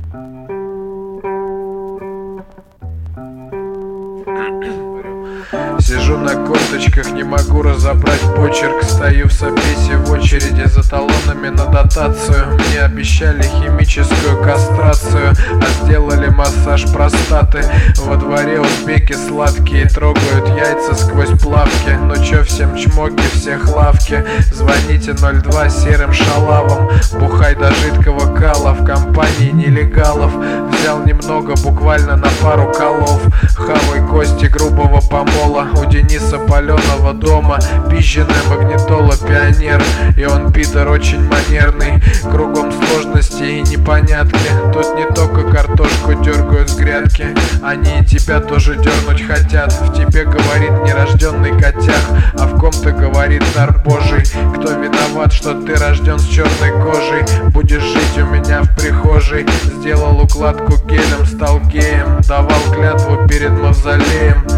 Сижу на корточках, не могу разобрать почерк. Стою в собесе в очереди за талонами на дотацию. Мне обещали химическую кастрацию, а сделали массаж простаты. Во дворе узбеки сладкие трогают яйца сквозь плавки. Ну чё, всем чмоки, всех лавки. Звоните 02 серым шалавам. Бухай до жидкого кала в компании нелегалов. Взял немного, буквально на пару колов. Хавай кости грубого помола у Дениса паленого дома. Пизженая магнитола пионер, и он пидор очень манерный. Кругом сложности и непонятки. Тут не только картошку дергают с грядки, они и тебя тоже дернуть хотят. В тебе говорит нерожденный котях, а в ком-то говорит дар божий. Кто виноват, что ты рожден с черной кожей? Будешь жить у меня в прихожей. Сделал укладку гелем, стал геем, давал клятву перед мавзолеем.